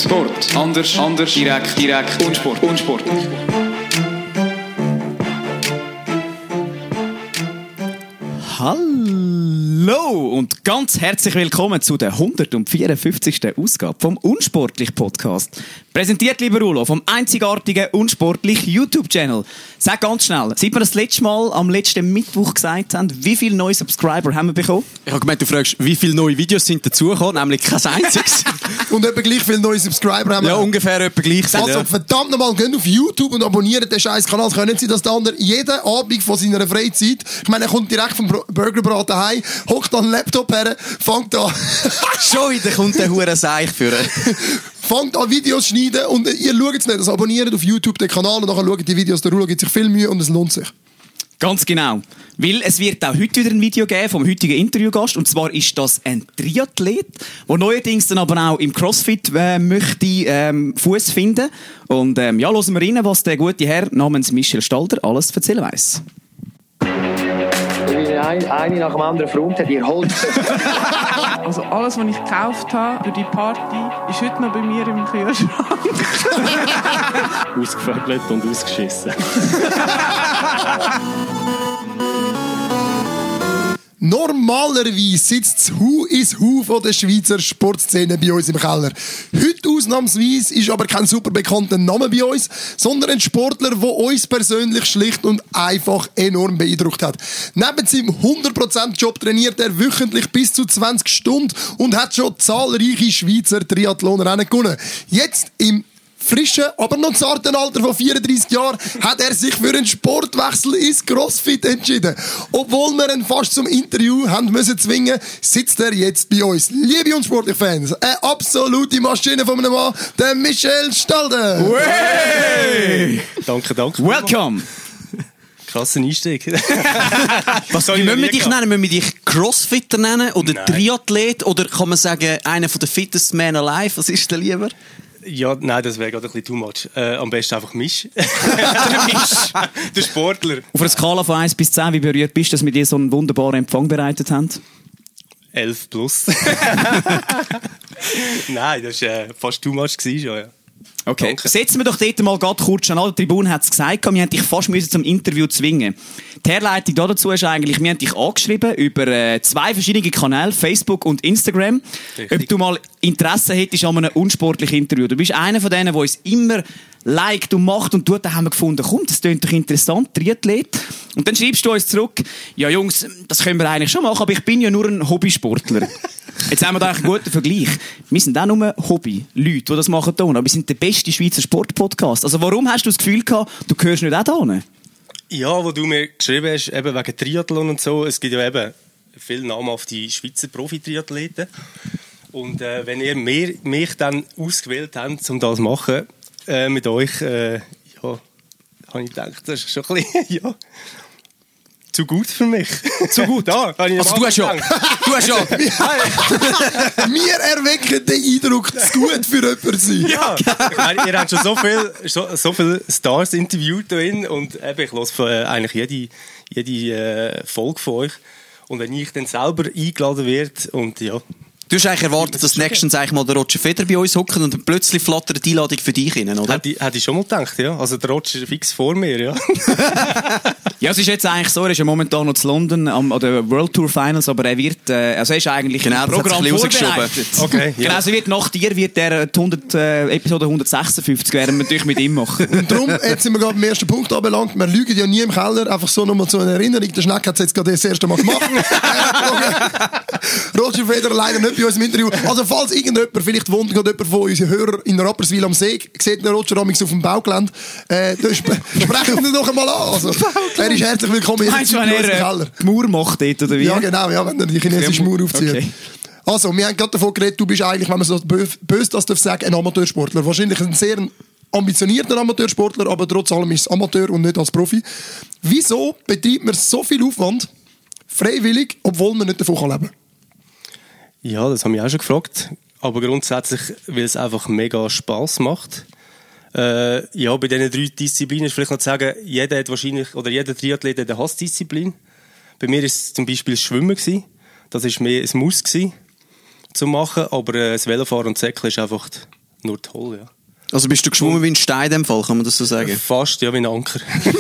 Sport. Anders, direkt, Unsport. Hallo und ganz herzlich willkommen zu der 154. Ausgabe vom Unsportlich-Podcast. Präsentiert, lieber Ulo, vom einzigartigen Unsportlich-YouTube-Channel. Sag ganz schnell, seit wir das letzte Mal am letzten Mittwoch gesagt haben, wie viele neue Subscriber haben wir bekommen? Ich habe gemeint, du fragst, wie viele neue Videos sind dazugekommen, nämlich kein einziges. Und etwa gleich viele neue Subscriber haben wir. Ja, ungefähr etwa gleich. Also ja. Verdammt nochmal, geht auf YouTube und abonniert den scheiß Kanal. Können Sie, dass der andere jeden Abend von seiner Freizeit, ich meine, er kommt direkt vom Burgerbraten heim, hockt an den Laptop her, fängt an... Schon wieder kommt der hure Seich für fängt an Videos schneiden und ihr schaut es nicht. Also abonniert auf YouTube den Kanal und nachher schaut die Videos. Der Rulo gibt sich viel Mühe und es lohnt sich. Ganz genau. Weil es wird auch heute wieder ein Video geben vom heutigen Interviewgast. Und zwar ist das ein Triathlet, der neuerdings dann aber auch im CrossFit möchte Fuß finden. Und hören wir rein, was der gute Herr namens Michel Stalder alles erzählen weiss. Eine nach dem anderen Front hat ihr Holz. Also alles, was ich gekauft habe für die Party, ist heute noch bei mir im Kühlschrank. Ausgevögelt und ausgeschissen. Normalerweise sitzt das Hu ins Hu von der Schweizer Sportszene bei uns im Keller. Heute ausnahmsweise ist aber kein super bekannter Name bei uns, sondern ein Sportler, der uns persönlich schlicht und einfach enorm beeindruckt hat. Neben seinem 100% Job trainiert er wöchentlich bis zu 20 Stunden und hat schon zahlreiche Schweizer Triathlonrennen gewonnen. Jetzt im frischen, aber noch zarten Alter von 34 Jahren hat er sich für einen Sportwechsel ins CrossFit entschieden. Obwohl wir ihn fast zum Interview haben müssen zwingen, sitzt er jetzt bei uns. Liebe Unsportlich-Fans, eine absolute Maschine von einem Mann, der Michel Stalder. Hey! Danke. Welcome! Krasser Einstieg. Wie müssen wir dich nennen? Müssen wir dich Crossfitter nennen? Oder nein. Triathlet? Oder kann man sagen, einer der fittest Men alive? Was ist denn lieber? Ja, nein, das wäre gerade ein bisschen too much. Am besten einfach Misch. Der Sportler. Auf einer Skala von 1 bis 10, wie berührt bist du, dass wir dir so einen wunderbaren Empfang bereitet haben? 11+. Nein, das war fast too much schon, ja. Okay, danke. Setzen wir doch dort mal gerade kurz an. Der Tribune hat es gesagt, wir haben dich fast zum Interview zwingen. Die Herleitung dazu ist eigentlich, wir haben dich angeschrieben über 2 verschiedene Kanäle, Facebook und Instagram. Richtig. Ob du mal Interesse hättest an einem unsportlichen Interview. Du bist einer von denen, der uns immer liked und macht und tut. Da haben wir gefunden, komm, das klingt doch interessant, Triathlet. Und dann schreibst du uns zurück, ja Jungs, das können wir eigentlich schon machen, aber ich bin ja nur ein Hobbysportler. Jetzt haben wir da einen guten Vergleich. Wir sind auch nur Hobby-Leute, die das machen, aber wir sind der beste Schweizer Sportpodcast. Also warum hast du das Gefühl gehabt, du gehörst nicht auch da hin? Ja, wo du mir geschrieben hast, eben wegen Triathlon und so, es gibt ja eben viele namhafte Schweizer Profi-Triathleten. Und wenn ihr mich dann ausgewählt habt, um das zu machen, mit euch, habe ich gedacht, das ist schon ein bisschen, ja... Zu gut für mich. Zu gut? Da, also du hast ja. Wir erwecken den Eindruck, zu gut für jemanden sein. Ja, ich meine, ihr habt schon so viele Stars interviewt drin und ich höre eigentlich jede Folge von euch. Und wenn ich dann selber eingeladen werde und ja... Du hast eigentlich erwartet, dass nächstens mal der Roger Federer bei uns hockt und dann plötzlich flattert die Einladung für dich rein, oder? Hätte ich schon mal gedacht, ja. Also der Roger ist fix vor mir, ja. Ja, es ist jetzt eigentlich so, er ist ja momentan noch zu London an der World Tour Finals, aber er wird, also er ist eigentlich genau, im Programm vorbereitet. Okay, ja. Genau, also nach dir wird er die Episode 156 werden wir natürlich mit ihm machen. Und darum, jetzt sind wir gerade beim ersten Punkt anbelangt, wir lügen ja nie im Keller, einfach so nochmal zu einer Erinnerung, der Schneck hat es jetzt gerade das erste Mal gemacht. Roger Federer leider nicht bei uns im Interview. Also falls irgendjemand, vielleicht wohnt gerade jemand von unseren Hörern in Rapperswil am See, sieht den Roger amigs auf dem Baugelände, dann sprechen wir ihn doch einmal an. Also, er ist herzlich willkommen in unserem Keller. Die Mauer macht dort, oder wie? Ja genau, ja, wenn er die chinesische Mauer aufzieht. Okay. Also, wir haben gerade davon geredet, du bist eigentlich, wenn man so böse das darf sagen, ein Amateursportler. Wahrscheinlich ein sehr ambitionierter Amateursportler, aber trotz allem ist es Amateur und nicht als Profi. Wieso betreibt man so viel Aufwand freiwillig, obwohl man nicht davon leben kann? Ja, das haben wir auch schon gefragt. Aber grundsätzlich, weil es einfach mega Spass macht. Ja, bei diesen 3 Disziplinen ist vielleicht noch zu sagen, jeder hat wahrscheinlich, oder jeder Triathlet hat eine Hassdisziplin. Bei mir war es zum Beispiel das Schwimmen gewesen. Das war mehr ein Muss gewesen, zu machen. Aber das Velofahren und Säckeln ist einfach nur toll, ja. Also bist du geschwommen wie ein Stein in dem Fall, kann man das so sagen? Fast, ja, wie ein Anker.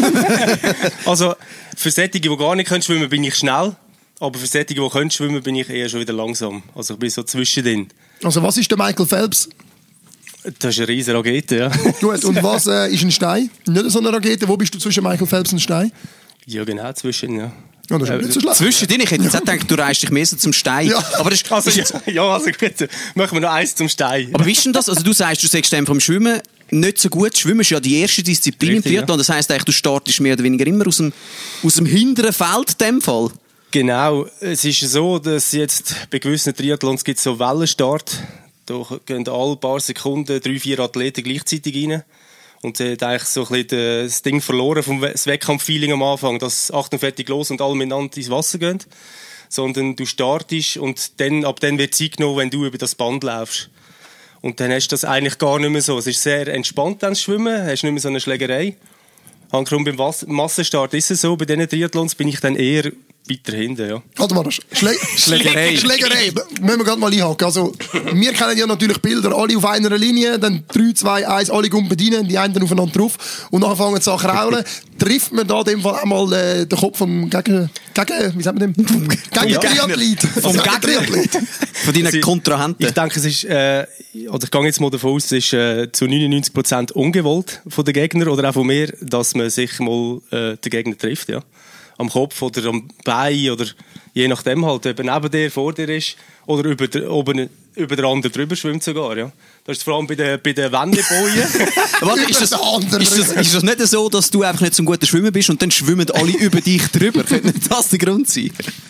Also, für solche, die gar nicht schwimmen können, bin ich schnell. Aber für solche, die können schwimmen, bin ich eher schon wieder langsam. Also ich bin so zwischendrin. Also was ist der Michael Phelps? Das ist eine riesige Rakete, ja. Gut, und was ist ein Stein? Nicht so eine Rakete. Wo bist du zwischen Michael Phelps und Stein? Ja, genau, zwischen, ja. Ja, das ist nicht so schlecht. Zwischendrin, ich hätte jetzt auch gedacht, du reist dich mehr so zum Stein. Ja. Aber das ist, Also gut, machen wir noch eins zum Stein. aber wie ist denn das? Also du sagst, du sagst dem vom Schwimmen nicht so gut. Schwimmen ist ja die erste Disziplin im Triathlon. Das heisst eigentlich, du startest mehr oder weniger immer aus dem hinteren Feld in dem Fall. Genau, es ist so, dass jetzt bei gewissen Triathlons gibt es so Wellenstart. Da gehen alle paar Sekunden 3-4 Athleten gleichzeitig rein. Und sie hat eigentlich so ein bisschen das Ding verloren vom Wettkampffeeling am Anfang, dass Achtung, fertig, los und alle miteinander ins Wasser gehen. Sondern du startest und ab dann wird Zeit genommen, wenn du über das Band laufst. Und dann hast du das eigentlich gar nicht mehr so. Es ist sehr entspannt dann Schwimmen, hast nicht mehr so eine Schlägerei. Handkrumm beim Massenstart ist es so, bei diesen Triathlons bin ich dann eher weiter hinten, ja. Warte mal, Schlägerei. Müssen wir gerade mal einhaken. Also, wir kennen ja natürlich Bilder, alle auf einer Linie, dann 3, 2, 1, alle gumpen rein, die einen aufeinander drauf und nachher fangen sie an zu kraulen. Trifft man da in dem Fall einmal den Kopf vom wie sagt man dem? Gegen-Triathlet. Vom Gegner. Von deinen Kontrahenten. Ich denke, es ist, oder ich gehe jetzt mal davon aus, es ist zu 99% ungewollt von den Gegnern oder auch von mir, dass man sich mal den Gegner trifft, ja. Am Kopf oder am Bein oder je nachdem halt, ob er neben dir, vor dir ist oder über den anderen drüber schwimmt sogar, ja. Das ist vor allem bei den Wendebojen. Warte, ist das nicht so, dass du einfach nicht so ein guter Schwimmer bist und dann schwimmen alle über dich drüber? Könnte nicht das der Grund sein?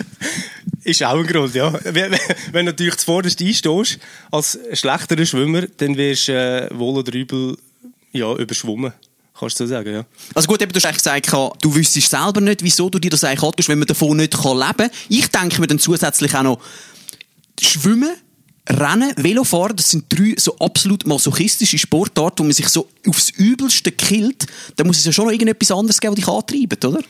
Ist auch ein Grund, ja. Wenn du natürlich zuvorderst einstehst, als schlechterer Schwimmer, dann wirst du wohl oder übel überschwommen. Kannst du so sagen, ja. Also gut, eben, du hast eigentlich gesagt, du wüsstest selber nicht, wieso du dir das eigentlich antust, wenn man davon nicht leben kann. Ich denke mir dann zusätzlich auch noch, Schwimmen, Rennen, Velofahren, das sind 3 so absolut masochistische Sportarten, wo man sich so aufs Übelste killt. Da muss es ja schon noch irgendetwas anderes geben, was dich antreibt, oder?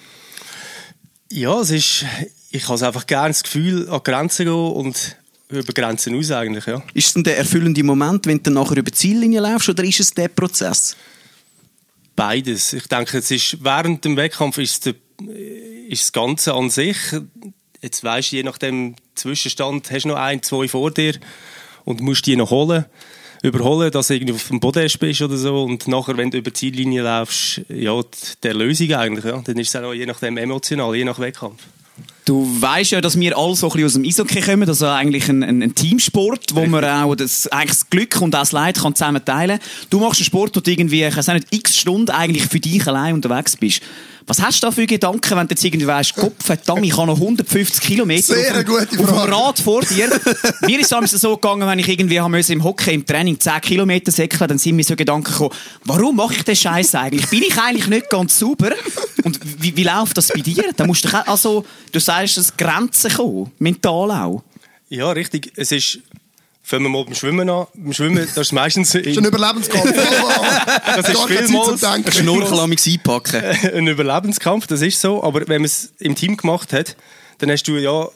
Ja, ich habe einfach gerne das Gefühl, an Grenzen gehen und über Grenzen aus eigentlich, ja. Ist es denn der erfüllende Moment, wenn du dann nachher über die Ziellinie läufst, oder ist es der Prozess? Beides. Ich denke, es ist, während dem Wettkampf ist das Ganze an sich. Jetzt weisst du, je nach dem Zwischenstand hast du noch 1, 2 vor dir und musst die noch überholen, dass du irgendwie auf dem Boden bist oder so. Und nachher, wenn du über die Ziellinie läufst, ja, die Erlösung eigentlich, ja. Dann ist es auch je nachdem emotional, je nach Wettkampf. Du weisst ja, dass wir alle so ein bisschen aus dem Eishockey kommen, also eigentlich ein Teamsport, wo man auch eigentlich das Glück und auch das Leid kann zusammen teilen kann. Du machst einen Sport, wo du irgendwie, ich weiß nicht, x Stunden eigentlich für dich allein unterwegs bist. Was hast du da für Gedanken, wenn du jetzt irgendwie weisst, Kopf, verdammt, ich habe noch 150 Kilometer auf dem Rad vor dir? Mir ist es so gegangen, wenn ich irgendwie im Hockey im Training 10 Kilometer säckeln, dann sind mir so Gedanken gekommen, warum mache ich den Scheiß eigentlich? Bin ich eigentlich nicht ganz sauber? Und wie läuft das bei dir? Da musst du du sagst, dass Grenzen kommen, mental auch. Ja, richtig. Es ist, fangen wir mal beim Schwimmen an. Beim Schwimmen, das ist meistens... Das ist ein Überlebenskampf. Das ist vielmals... Schnurkel einpacken. Ein Überlebenskampf, das ist so. Aber wenn man es im Team gemacht hat, dann hast du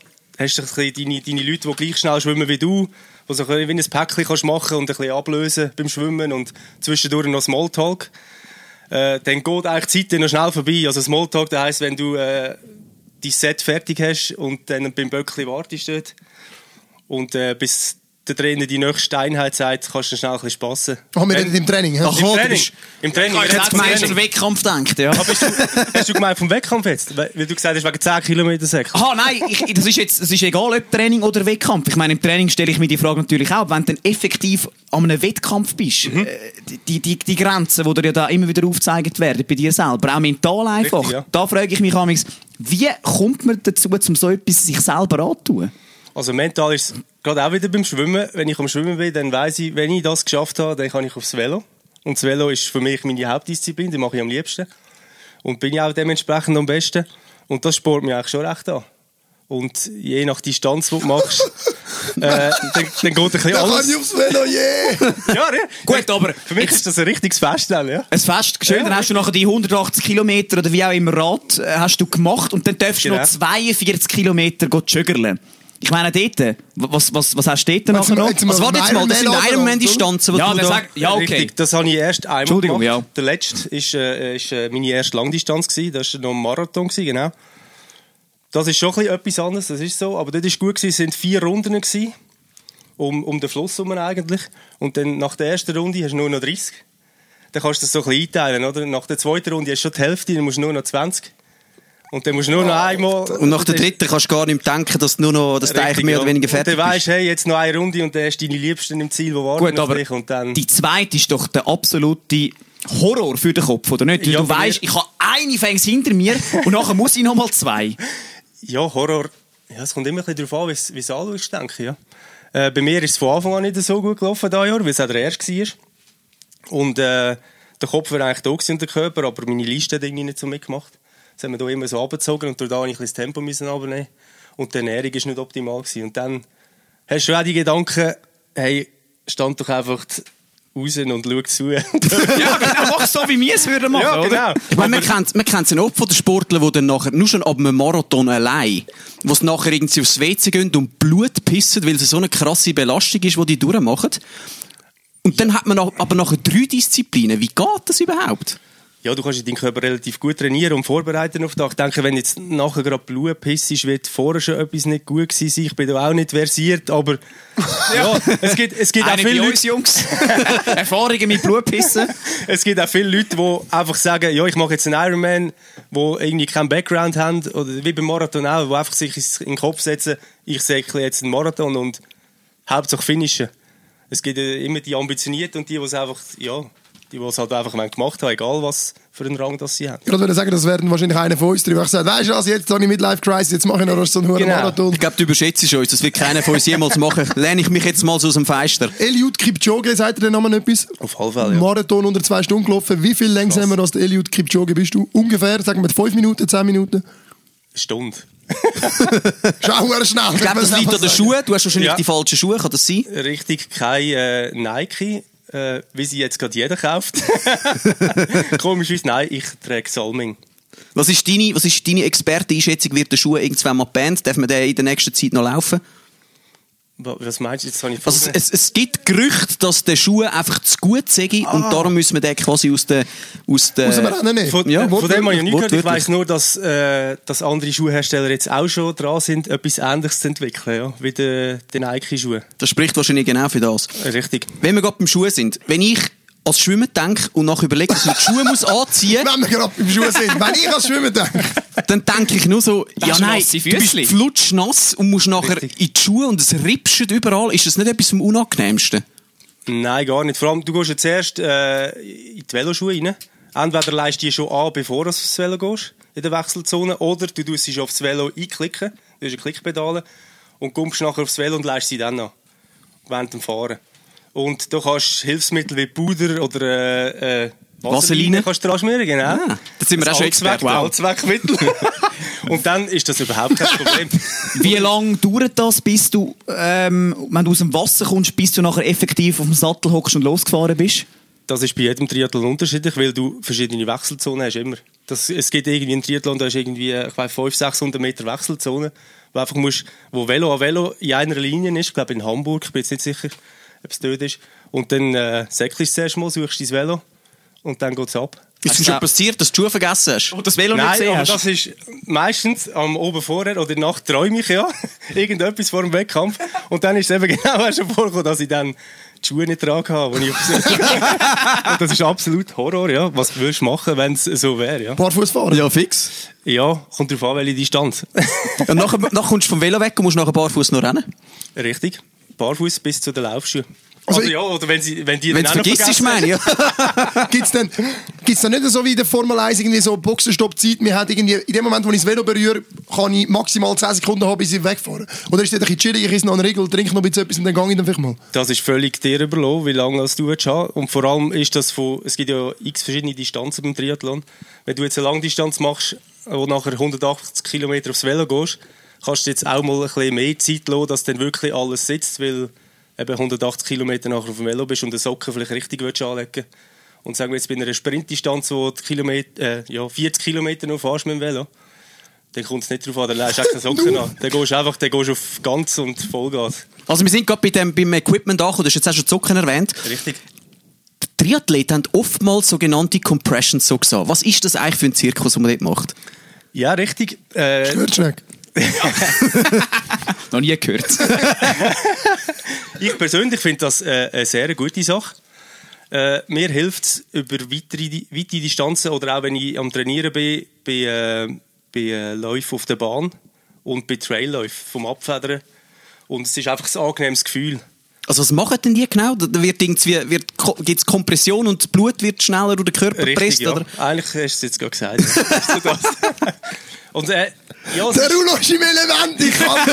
deine Leute, die gleich schnell schwimmen wie du, die so wie ein Päckchen kannst machen und ein bisschen ablösen beim Schwimmen und zwischendurch noch Smalltalk. Dann geht eigentlich die Zeit noch schnell vorbei. Also Smalltalk, das heisst, wenn du dein Set fertig hast und dann beim Böckli wartest dort und bis der Trainer die nächste Einheit sagt, kannst du schnell ein bisschen spassen. Haben wir denn im Training? Ja? Im Training. Ich hätte gemeint, dass Wettkampf denkt, ja. Aber hast du gemeint vom Wettkampf jetzt? Weil du gesagt hast, wegen 10 Kilometer Säcke. Aha, nein, das ist egal, ob Training oder Wettkampf. Ich meine, im Training stelle ich mir die Frage natürlich auch, wenn du dann effektiv an einem Wettkampf bist, die Grenzen, die dir ja da immer wieder aufgezeigt werden, bei dir selber, auch mental einfach. Richtig, ja. Da frage ich mich manchmal, wie kommt man dazu, um so etwas sich selber anzutun? Also mental ist es gerade auch wieder beim Schwimmen. Wenn ich am Schwimmen bin, dann weiss ich, wenn ich das geschafft habe, dann kann ich aufs Velo. Und das Velo ist für mich meine Hauptdisziplin, die mache ich am liebsten. Und bin ich auch dementsprechend am besten. Und das spornt mich eigentlich schon recht an. Und je nach Distanz, die du machst, dann geht ein bisschen alles. Kann ich aufs Velo, Ja, ne? Gut, aber für mich ist das ein richtiges Fest, ja. Ein Fest, schön, dann hast du nachher die 180 Kilometer oder wie auch immer Rad hast du gemacht und dann darfst du noch 42 Kilometer joggerlen. Ich meine, dort, was hast du dort nachher noch? Was war jetzt mal? Das sind Ironman-Distanzen, Ja, du da... ja, okay. Richtig, das habe ich erst einmal Entschuldigung, gemacht. ja. Der letzte ist meine erste Langdistanz gewesen. Das war noch ein Marathon gewesen, genau. Das ist schon ein bisschen etwas anderes, das ist so. Aber dort war gut gewesen, es sind 4 Runden gewesen, um den Fluss herum eigentlich. Und dann nach der ersten Runde hast du nur noch 30. Dann kannst du das so ein bisschen einteilen, oder? Nach der zweiten Runde hast du schon die Hälfte, dann musst du nur noch 20. Und dann musst du nur noch einmal... Und nach der dritten kannst du gar nicht denken, dass du eigentlich mehr oder weniger fertig und dann bist. weisst, hey, jetzt noch eine Runde und dann hast du deine Liebsten im Ziel, die warten Gut, auf aber dich. Und dann... die zweite ist doch der absolute Horror für den Kopf, oder nicht? Ja, Du weisst, ich habe eine Fängs hinter mir und nachher muss ich noch mal 2. Ja, Horror. Ja, es kommt immer ein bisschen darauf an, wie es anschaust, denke ich. Ja. Bei mir ist es von Anfang an nicht so gut gelaufen, dieses Jahr, weil es auch der erste war. Und der Kopf war eigentlich da und der Körper, aber meine Liste hat irgendwie nicht so mitgemacht. Das haben wir da immer so runtergezogen und durch da musste ich ein bisschen das Tempo runternehmen. Und die Ernährung war nicht optimal gewesen. Und dann hast du auch die Gedanken, hey, stand doch einfach raus und schau zu. Ja, genau, mach so, wie wir es würden machen, Ja, oder? genau. Ich meine, man kennt es ja oft von den Sportlern, die dann nachher, nur schon ab einem Marathon allein, wo sie nachher irgendwie aufs WC gehen und Blut pissen, weil es so eine krasse Belastung ist, die die durchmachen. Und dann hat man aber nachher 3 Disziplinen. Wie geht das überhaupt? Ja, du kannst deinen Körper relativ gut trainieren und vorbereiten auf den Tag. Ich denke, wenn jetzt nachher gerade Blut pissest, wird vorher schon etwas nicht gut gewesen sein. Ich bin da auch nicht versiert, aber ja, es gibt auch Eine viele bei Leute, uns, Jungs. Erfahrungen mit Blutpissen. es gibt auch viele Leute, die einfach sagen, ja, ich mache jetzt einen Ironman, die irgendwie keinen Background haben, oder wie beim Marathon auch, die einfach sich in den Kopf setzen, ich säckle jetzt einen Marathon und Hauptsache finishen. Es gibt immer die Ambitionierten und die es einfach, ja, die es halt einfach gemacht haben, egal was für einen Rang das sie haben. Ich würde sagen, das werden wahrscheinlich einer von uns drüber. Ich sage, weißt du was, jetzt habe ich Midlife Crisis, jetzt mache ich noch so einen Genau. Marathon. Ich glaube, du überschätzt uns. Das wird keiner von uns jemals machen. Lehne ich mich jetzt mal so aus dem Fenster. Eliud Kipchoge, sagt ihr den Namen etwas? Auf jeden Fall, ja. Marathon unter 2 Stunden gelaufen. Wie viel langsamer als der Eliud Kipchoge bist du? Ungefähr, sagen wir 5 Minuten, 10 Minuten? Eine Stunde. Schau mal schnell. Ich glaube, das liegt an den Schuhen. Du hast wahrscheinlich Ja. die falschen Schuhe. Kann das sein? Richtig, kein Nike, wie sie jetzt gerade jeder kauft. Komischerweise, nein, ich trage Salming. Was ist deine Experteneinschätzung? Wird der Schuh irgendwann mal gebannt? Darf man den in der nächsten Zeit noch laufen? Was meinst du jetzt? Habe ich Also es gibt Gerüchte, dass der Schuh einfach zu gut sei und darum müssen wir den quasi aus der Muss man Rennen nehmen. Von dem habe ich nicht gehört. Ich wortwörtlich. weiss nur, dass andere Schuhhersteller jetzt auch schon dran sind, etwas Ähnliches zu entwickeln, ja, wie die Nike-Schuhe. Das spricht wahrscheinlich genau für das. Richtig. Wenn wir gerade beim Schuh sind, wenn ich als Schwimmer denke und nachher überlege, dass ich die Schuhe muss anziehen muss, Wenn wir gerade beim Schuh sind. Wenn ich als Schwimmen denke. dann denke ich nur so, Das ja ist nein, nasse du bist Füßli. flutschnass und musst nachher Richtig. in die Schuhe und es ripscht überall. Ist das nicht etwas vom Unangenehmsten? Nein, gar nicht. Vor allem, du gehst ja zuerst in die Veloschuhe rein. Entweder leist du die schon an, bevor du aufs Velo gehst, in der Wechselzone, oder du tust sie schon aufs Velo einklicken, du hast eine Klickpedale, und kommst nachher aufs Velo und leist sie dann an, während dem Fahren. Und du kannst Hilfsmittel wie Puder oder Vaseline kannst du dran schmieren, genau. Ah, da sind wir auch schon Experten. Wow. Allzweckmittel. Und dann ist das überhaupt kein Problem. Wie lange dauert das, bis du, wenn du aus dem Wasser kommst, bis du nachher effektiv auf dem Sattel hockst und losgefahren bist? Das ist bei jedem Triathlon unterschiedlich, weil du verschiedene Wechselzonen hast immer. Es gibt irgendwie einen Triathlon, da ist irgendwie, ich weiss, 500-600 Meter Wechselzone, wo einfach musst, wo Velo an Velo in einer Linie ist, ich glaube in Hamburg, ich bin jetzt nicht sicher, ob es dort ist. Und dann säckelst du zuerst mal, suchst dein Velo und dann geht es ab. Ist es schon passiert, dass du die Schuhe vergessen hast? Oh, das Velo nicht Nein, gesehen aber hast? das ist meistens am Oben vorher oder in der Nacht träume ich ja irgendetwas vor dem Wettkampf und dann ist es eben genau schon vorgekommen, dass ich dann die Schuhe nicht tragen habe. Und das ist absolut Horror, ja. Was würdest du machen, wenn es so wäre, ja? Barfuß fahren. Ja, fix. Ja, kommt drauf an, welche Distanz. Und nachher kommst du vom Velo weg und musst nachher barfuß noch rennen. Richtig. Barfuß bis zu den Laufschuhen. Also Also ja, oder wenn die Wenn dann du auch noch vergisst, vergessen meine ich. Ja. Gibt's dann nicht so wie in der Formel 1 irgendwie so Boxenstopp-Zeit? Wir hat irgendwie, in dem Moment, wo ich das Velo berühre, kann ich maximal 10 Sekunden haben, bis ich wegfahre. Oder ist das ein bisschen chillig, ich esse noch einen Riegel, trinke noch ein bisschen etwas und dann gehe ich dann vielleicht mal? Das ist völlig dir überlassen, wie lange das du willst haben. Und vor allem ist das es gibt ja x verschiedene Distanzen beim Triathlon. Wenn du jetzt eine Langdistanz machst, wo nachher 180 Kilometer aufs Velo gehst, kannst du jetzt auch mal ein bisschen mehr Zeit lassen, dass dann wirklich alles sitzt, weil eben 180 Kilometer nachher auf dem Velo bist und den Socken vielleicht richtig anlegen willst. Und sagen wir jetzt bei einer Sprintdistanz, wo 40 Kilometer noch fährst mit dem Velo, dann kommt es nicht drauf an, dann lässt du keine Socken an. Dann gehst du auf ganz und Vollgas. Also wir sind gerade beim Equipment angekommen, du hast jetzt auch schon die Socken erwähnt. Richtig. Die Triathleten haben oftmals sogenannte Compressions so gesagt. Was ist das eigentlich für ein Zirkus, den man dort macht? Ja, richtig. Schwörschneck. Noch nie gehört. Ich persönlich finde das eine sehr gute Sache. Mir hilft es über weite Distanzen oder auch wenn ich am Trainieren bin, bei Läufen auf der Bahn und bei Trailläufen vom Abfedern. Und es ist einfach ein angenehmes Gefühl. Also was machen denn die genau? Da gibt es Kompression und das Blut wird schneller durch den Körper gepresst? Ja. Oder? Eigentlich hast du es jetzt gerade gesagt. Ja. Und, ja, der Rulo ist im Element, ich kann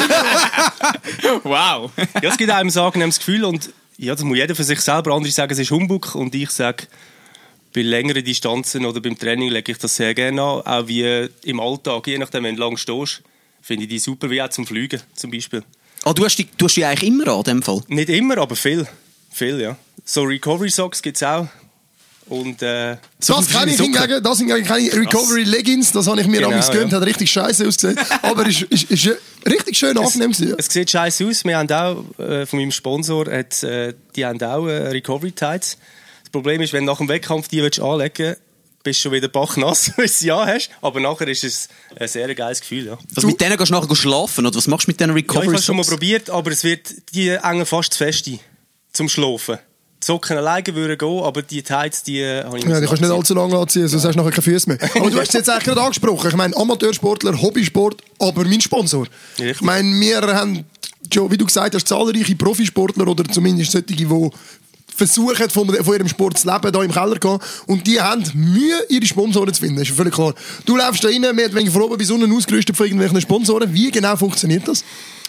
nicht. Wow. Ja, es gibt einem ein angenehmes Gefühl und ja, das muss jeder für sich selber. Andere sagen, es ist Humbug und ich sage, bei längeren Distanzen oder beim Training lege ich das sehr gerne an. Auch wie im Alltag, je nachdem, wenn du lang stehst, finde ich die super, wie auch zum Fliegen zum Beispiel. Ah, du hast die eigentlich immer an, in dem Fall? Nicht immer, aber viel. Viel, ja. So Recovery Socks gibt es auch. Und, das kann ich hingegen keine Recovery Leggings, das habe ich mir damals gegönnt, hat richtig scheiße ausgesehen. Aber ist richtig schön angenehm gewesen. Es sieht scheiße aus. Wir haben auch, von meinem Sponsor, die haben auch Recovery Tights. Das Problem ist, wenn du nach dem Wettkampf die anlegen willst, bist du schon wieder bachnass, wenn du sie hast. Aber nachher ist es ein sehr geiles Gefühl. Ja. Also mit denen gehst du nachher schlafen, oder was machst du mit diesen Recovery Socks? Ja, ich habe es schon mal probiert, aber die hängen fast fest zum Schlafen. Die Socken alleine würden gehen, aber die Tights, die habe ich nicht. Ja, die kannst du nicht allzu lange anziehen, sonst hast du nachher keine Füße mehr. Aber du hast es jetzt eigentlich gerade angesprochen. Ich meine, Amateursportler, Hobbysport, aber mein Sponsor. Richtig. Ich meine, wir haben schon, wie du gesagt hast, zahlreiche Profisportler oder zumindest solche, die versuchen, von ihrem Sport zu leben, hier im Keller gehen. Und die haben Mühe, ihre Sponsoren zu finden. Das ist völlig klar. Du läufst da rein, wir haben von oben bis unten ausgerüstet von irgendwelchen Sponsoren. Wie genau funktioniert das?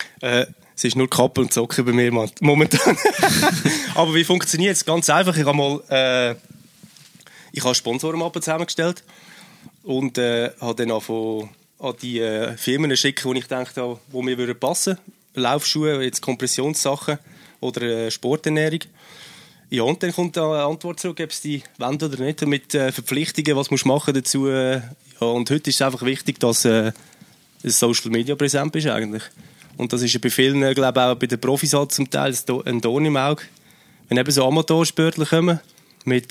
Es ist nur Kappe und Socken bei mir momentan. Aber wie funktioniert es? Ganz einfach. Ich habe Sponsorenmappen zusammengestellt und habe dann an die Firmen schicken, die ich dachte, die mir passen würden. Laufschuhe, jetzt Kompressionssachen oder Sporternährung. Ja, und dann kommt eine Antwort zurück, ob es die wollen oder nicht, mit Verpflichtungen, was musst du machen dazu. Ja, und heute ist es einfach wichtig, dass Social Media präsent bist eigentlich. Und das ist ja bei vielen, glaube ich, auch bei den Profis halt zum Teil ein Dorn im Auge. Wenn eben so Amateursportler kommen mit,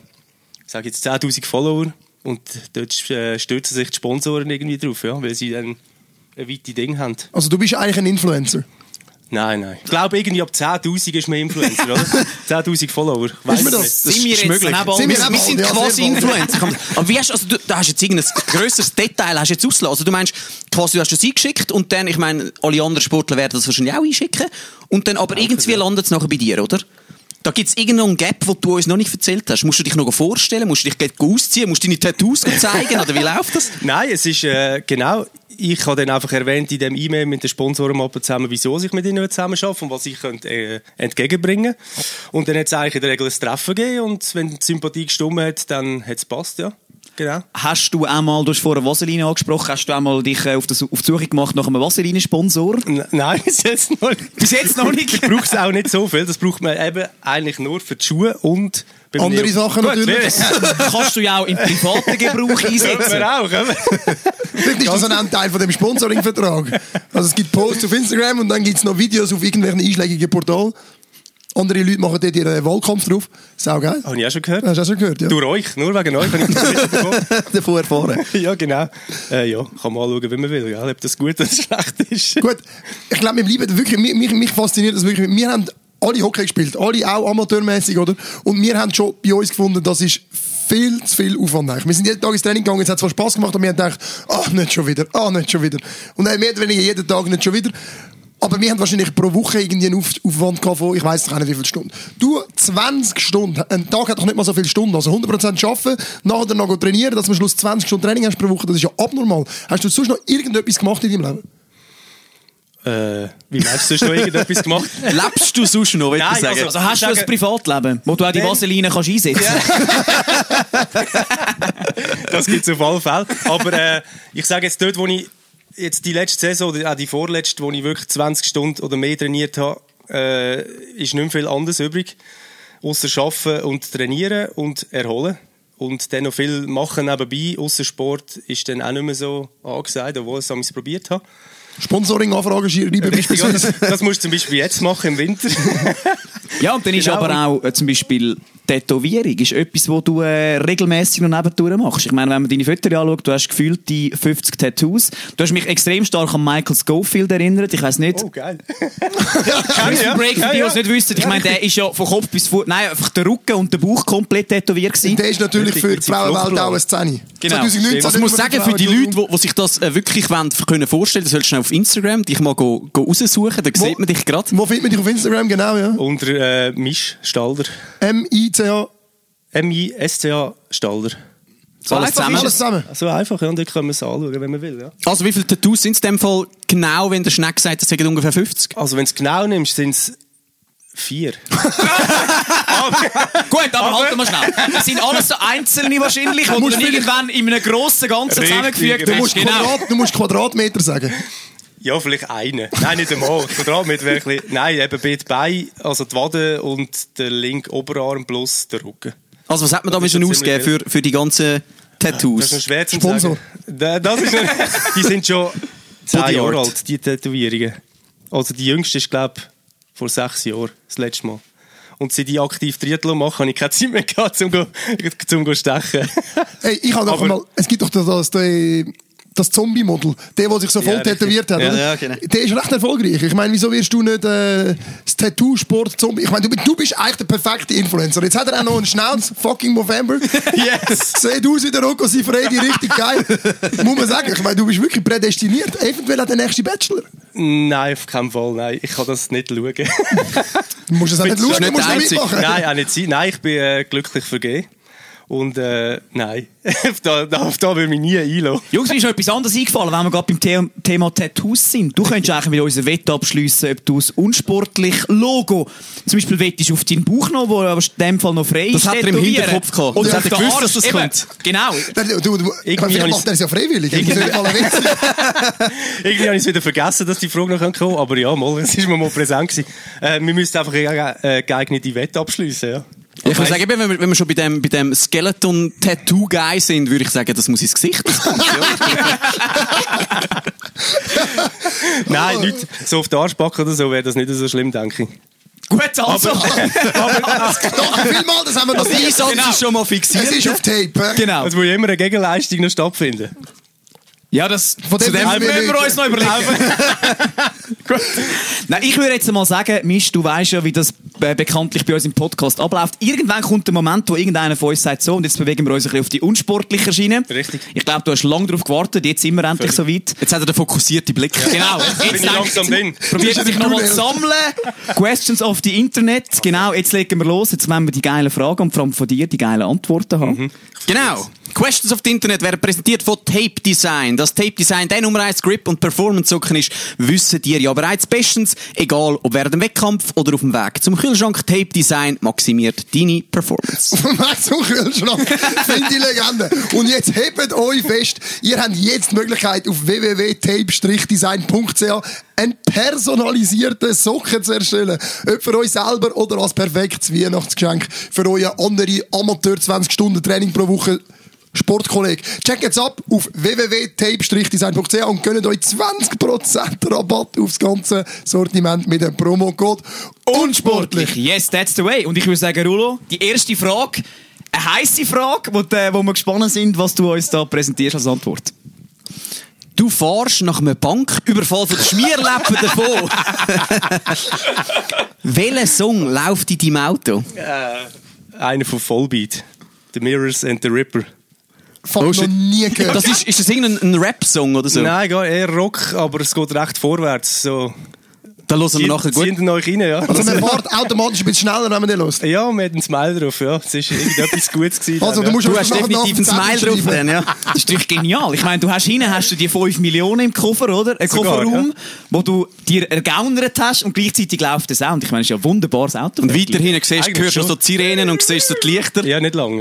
sage jetzt 10'000 Follower und dort stürzen sich die Sponsoren irgendwie drauf, ja, weil sie dann ein weites Ding haben. Also du bist eigentlich ein Influencer? Nein. Ich glaube, irgendwie ab 10'000 ist man Influencer, oder? 10'000 Follower. Weiss das Sind wir jetzt möglich? Wir sind quasi Influencer. Aber wie hast du hast jetzt irgendein grösseres Detail hast jetzt ausgelassen. Also du meinst, quasi, du hast das eingeschickt und dann, ich meine, alle anderen Sportler werden das wahrscheinlich auch einschicken. Und dann aber irgendwie landet es nachher bei dir, oder? Da gibt es irgendeinen Gap, den du uns noch nicht erzählt hast. Musst du dich noch vorstellen? Musst du dich ausziehen? Musst du deine Tattoos zeigen? Oder wie läuft das? Nein, es ist genau. Ich habe dann einfach erwähnt in dem E-Mail mit den Sponsorenmappen zusammen, wieso ich mit ihnen zusammen arbeite und was ich entgegenbringen könnte. Und dann hat es eigentlich in der Regel ein Treffen gegeben und wenn die Sympathie gestimmt hat, dann hat es gepasst, ja. Genau. Hast du vorher Vaseline angesprochen, hast du einmal dich auf die Suche gemacht nach einem Vaseline-Sponsor? Nein, bis jetzt noch nicht. Bis jetzt noch nicht? Ich brauche es auch nicht so viel. Das braucht man eben eigentlich nur für die Schuhe und andere Sachen natürlich. Kannst du ja auch im privaten Gebrauch einsetzen. Auch, Vielleicht ist das ein Teil von dem Sponsoring-Vertrag. Also es gibt Posts auf Instagram und dann gibt es noch Videos auf irgendwelchen einschlägigen Portalen. Andere Leute machen dort ihren Wahlkampf drauf. Sau geil. Habe ich auch schon gehört. Hast du auch schon gehört, ja. Durch euch, nur wegen euch habe ich das mitbekommen. Davon erfahren. Ja, genau. Ja, kann man anschauen, wie man will, ja, ob das gut oder schlecht ist. Gut, ich glaube, wir bleiben wirklich, mich fasziniert das wirklich. Wir haben alle Hockey gespielt, alle auch amateurmäßig, oder? Und wir haben schon bei uns gefunden, das ist viel zu viel Aufwand. Wir sind jeden Tag ins Training gegangen, es hat zwar Spass gemacht, aber wir haben gedacht, nicht schon wieder. Und mehr oder weniger jeden Tag nicht schon wieder. Aber wir haben wahrscheinlich pro Woche irgendwie einen Aufwand gehabt von, ich weiss nicht wie viele Stunden. Du, 20 Stunden. Ein Tag hat doch nicht mal so viele Stunden. Also 100% arbeiten, nachher noch trainieren, dass du am Schluss 20 Stunden Training hast pro Woche, das ist ja abnormal. Hast du sonst noch irgendetwas gemacht in deinem Leben? Wie meinst du, hast du noch irgendetwas gemacht? Lebst du sonst noch, Nein, sagen? Also hast du ein Privatleben, wo du auch die Vaseline kannst einsetzen kannst? Das gibt es auf alle Fälle. Aber ich sage jetzt dort, wo ich jetzt die letzte Saison oder auch die vorletzte, wo ich wirklich 20 Stunden oder mehr trainiert habe, ist nicht mehr viel anderes übrig. Ausser arbeiten und trainieren und erholen. und dann noch viel machen nebenbei, ausser Sport, ist dann auch nicht mehr so angesagt, obwohl ich es probiert habe. Sponsoring-Anfragen schreiben beispielsweise. Das musst du zum Beispiel jetzt machen im Winter. Ja, und dann ist aber auch zum Beispiel Tätowierung ist etwas, wo du regelmäßig noch nebendurch machst. Ich meine, wenn man deine Fotos anschaut, du hast gefühlt die 50 Tattoos. Du hast mich extrem stark an Michael Scofield erinnert. Ich weiss nicht. Oh, geil. Break für die, die es nicht wissen. Ich meine, der ist ja von Kopf bis Fuß, nein, einfach der Rücken und der Bauch komplett tätowiert gewesen. Der ist natürlich für die Frauenwelt auch eine Szene. Genau. 2019 Also ich muss sagen, für die Leute, die sich das wirklich können vorstellen, das sollst du schnell auf Instagram dich mal raussuchen, da sieht man dich gerade. Wo findet man dich auf Instagram, genau, ja? Unter Misch Stalder. M-I-C-A. M-I-S-C-A Stalder. So Alles zusammen. So einfach, ja, und dort können wir es anschauen, wenn man will. Ja. Also wie viele Tattoos sind es in dem Fall genau, wenn der Schnee gesagt hat, das sind ungefähr 50? Also wenn du es genau nimmst, sind es 4. Gut, aber halten wir schnell. Das sind alles so einzelne wahrscheinlich, die du dann irgendwann in einem grossen Ganzen Richtig, zusammengefügt genau. hast. Du musst Quadratmeter sagen. Ja, vielleicht einen. Nein, nicht einmal. Quadratmeter wirklich. Nein, eben beide Beine, also die Wade und der linke Oberarm plus der Rücken. Also was hat man da Das ist müssen schon ausgeben ziemlich für die ganzen Tattoos? Das ist noch schwer zu Sponsor. sagen. Das ist noch, die sind schon 10 Body Jahre Art. alt, die Tätowierungen. Also die jüngste ist, glaube ich, vor 6 Jahren, das letzte Mal. Und seit ich aktiv Triathlon mache, habe ich keine Zeit mehr gehabt, zum stechen. Hey, ich habe doch Aber- mal, es gibt doch das Zombie-Model, der sich so voll Ja, richtig. tätowiert hat, Ja, oder? ja, genau. Der ist recht erfolgreich. Ich meine, wieso wirst du nicht das Tattoo-Sport-Zombie? Ich meine, du bist eigentlich der perfekte Influencer. Jetzt hat er auch noch einen Schnauz, fucking November. Yes! Sieht aus wie der Rocco Siffredi, richtig geil. Muss man sagen. Ich meine, du bist wirklich prädestiniert. Eventuell auch der nächste Bachelor. Nein, auf keinen Fall. Nein, ich kann das nicht schauen. Du musst es auch nicht schauen, du nicht musst der nicht Einzige. mitmachen. Nein, auch nicht sein. Nein, ich bin glücklich vergeben. Und nein, auf da will ich mich nie einlassen. Jungs, mir ist noch etwas anderes eingefallen, wenn wir gerade beim Thema Tattoos sind. Du könntest eigentlich mit uns eine Wette abschliessen, ob du das unsportliche Logo zum Beispiel wettest auf deinen Bauch noch, wo aber in dem Fall noch frei ist. Das hat er im tätowieren. Hinterkopf gehabt. Oder Das auf hat er den gewusst, Arsch. dass das Eben. kommt. Genau. Vielleicht habe macht er es ja freiwillig. Das ist nicht mal ein Witz. Irgendwie habe ich es wieder vergessen, dass die Frage noch kommen kann. Aber ja, mal, es war mir mal präsent gewesen. Wir müssen einfach eine geeignete Wette abschliessen, ja. Ich würde sagen, eben, wenn wir schon bei dem Skeleton-Tattoo-Guy sind, würde ich sagen, das muss ins Gesicht. Das kommt, ja. Nein, nicht so auf den Arschbacken oder so wäre das nicht so schlimm, denke ich. Gut, also. Doch, vielmal, das haben wir noch Der nie. Einsatz Genau. ist schon mal Es fixiert. ist auf Tape. Genau. Es muss ja immer eine Gegenleistung noch stattfinden. Ja, das Von dem zu dem müssen wir müssen wir nicht- uns noch überlegen. Gut. Nein, ich würde jetzt mal sagen, Misch, du weißt ja, wie das bekanntlich bei uns im Podcast abläuft. Irgendwann kommt der Moment, wo irgendeiner von uns sagt, so, und jetzt bewegen wir uns ein bisschen auf die unsportliche Schiene. Richtig. Ich glaube, du hast lange darauf gewartet, jetzt sind wir endlich so weit. Jetzt hat er den fokussierten Blick. Genau. Bin ich langsam drin. Probiert sich nochmal zu sammeln. Questions of the Internet. Genau, jetzt legen wir los. Jetzt wollen wir die geilen Fragen und vor allem von dir die geilen Antworten haben. Genau. Questions of the Internet werden präsentiert von Tape Design. Dass Tape Design der Nummer 1 Grip- und Performance-Socken ist, wissen dir ja bereits bestens. Egal, ob während dem Wettkampf oder auf dem Weg zum Kühlschrank, Tape Design maximiert deine Performance. Weg zum Kühlschrank. Finde ich Legende. Und jetzt hebt euch fest, ihr habt jetzt die Möglichkeit, auf www.tape-design.ch einen personalisierten Socken zu erstellen. Ob für euch selber oder als perfektes Weihnachtsgeschenk für euer andere Amateur 20-Stunden-Training pro Woche Sportkollege. Checkt jetzt ab auf www.tape-design.ch und gönnt euch 20% Rabatt aufs ganze Sortiment mit dem Promocode unsportlich. Yes, that's the way. Und ich würde sagen, Rulo, die erste Frage, eine heisse Frage, wo wir gespannt sind, was du uns da präsentierst als Antwort. Du fahrst nach einem Banküberfall von der Schmierlappen davon. Welcher Song läuft in deinem Auto? Einer von Volbeat. The Mirrors and the Ripper. Fast noch nie gehört. Das ist das irgendein Rap-Song oder so? Nein, eher Rock, aber es geht recht vorwärts. So. Da hören wir nachher gut. Ziehen euch rein, ja. Also man fährt automatisch ein bisschen schneller, wenn man den hört. Ja, wir hatten einen Smile drauf, ja. Es war irgendetwas Gutes gewesen. Also, dann, du musst Du uns hast nachher definitiv einen noch auf den Smile Zettel drauf, schreiben. dann, ja. Das ist natürlich genial. Ich meine, du hast die 5 Millionen im Koffer, oder? Ein Sogar, Kofferraum, ja. wo du dir ergaunert hast und gleichzeitig läuft der Sound. Ich meine, das ist ja ein wunderbares Auto. Und weiter hinten siehst, Eigentlich hörst du schon. so die Sirenen und siehst so die Lichter. ja, nicht lange, ja.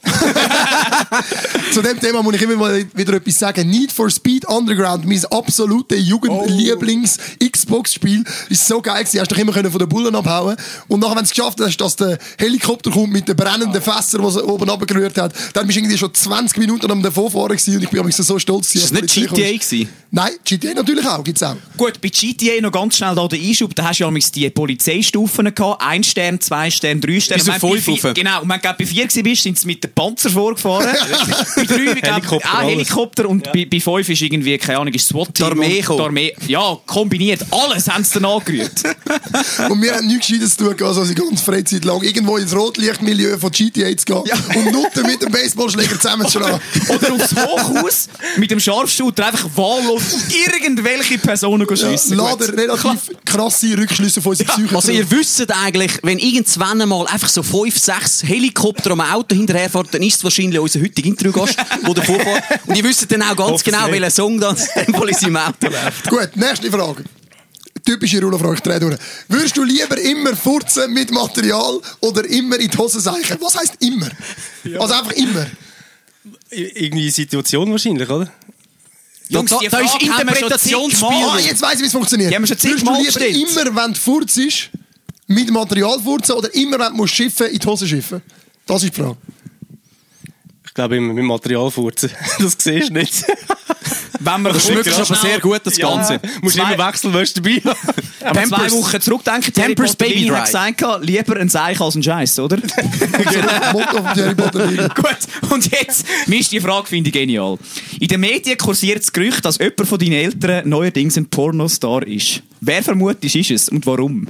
Zu dem Thema muss ich immer mal wieder etwas sagen. Need for Speed Underground, mein absolutes Jugendlieblings-Xbox-Spiel, ist so geil gewesen. Hast doch immer von den Bullen abhauen. Und nachher, wenn du es geschafft hast, dass der Helikopter kommt mit den brennenden Fässern, die er oben runtergerührt hat, dann bist du irgendwie schon 20 Minuten am Davonfahren gewesen und ich bin so stolz gewesen. Ist das nicht GTA gewesen? Nein, GTA natürlich auch, gibt's auch. Gut, bei GTA noch ganz schnell da den Einschub, da hast du ja die Polizeistufen gehabt, 1 Stern, 2 Sterne, 3 Sterne. Bis auf 5 rauf. Genau, und wenn du bei 4 warst, sind sie mit dem Panzer vorgefahren. Bei 3 Helikopter, Helikopter und bei 5 ist irgendwie, keine Ahnung, ist SWAT-Team. Die Armee. Ja, kombiniert. Alles haben sie dann angerührt. Und wir haben nichts Gescheites zu tun, also unsere ganze Freizeit lang irgendwo ins Rotlichtmilieu von GTA zu gehen und Nutten mit dem Baseballschläger zusammenzuschlagen. Oder aufs Hochhaus mit dem Scharfshooter einfach wahllos irgendwelche Personen schiessen. Laden relativ krasse Rückschlüsse von unserer Psyche. Also ihr wisst eigentlich, wenn irgendwann mal einfach so 5, 6 Helikopter am Auto hinterherfahren, dann ist es wahrscheinlich unser heutiger Interviewgast, der davor fährt. Und ihr wisst dann auch ganz genau, welcher Song dann in seinem Auto läuft. Gut, nächste Frage. Typische Rulo-Frage, ich drehe durch. Würdest du lieber immer furzen mit Material oder immer in die Hose seichen? Was heisst immer? Ja. Also einfach immer. Irgendwie Situation wahrscheinlich, oder? Jungs, Da die ist Frage haben wir schon Interpretationsspiel. zigmal. Jetzt weiss ich, wie es funktioniert. Die haben wir schon Würdest du zigmal lieber gestellt. immer, wenn du furzt, mit Material furzen oder immer, wenn du musst schiffen, in die Hose schiffen? Das ist die Frage. Ich glaube immer mit Material furzen. Das siehst du nicht. Wenn wir Das schmeckt aber sehr gut, das Ganze. Musst immer Wechselwäsche dabei haben. Aber 2 Wochen zurückdenken, Pampers Baby hat Dry. gesagt, lieber ein Seich als ein Scheiß, oder? Motto von Jerry Botterlini. Gut, und jetzt, mir ist die Frage, finde ich genial. In den Medien kursiert das Gerücht, dass jemand von deinen Eltern neuerdings ein Pornostar ist. Wer vermutest ist es und warum?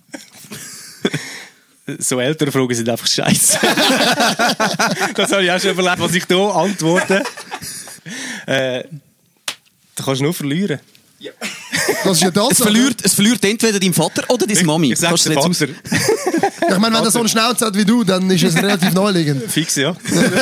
So ältere Fragen sind einfach scheiße. Das habe ich auch schon überlegt, was ich hier antworte. Da kannst du nur verlieren. Das ist ja das. Es verliert entweder dein Vater oder deine Mami. Ich sag's dir, Kannst du Vater. nicht aus- Ich meine, wenn er so eine Schnauze hat wie du, dann ist es relativ naheliegend. Fix, ja.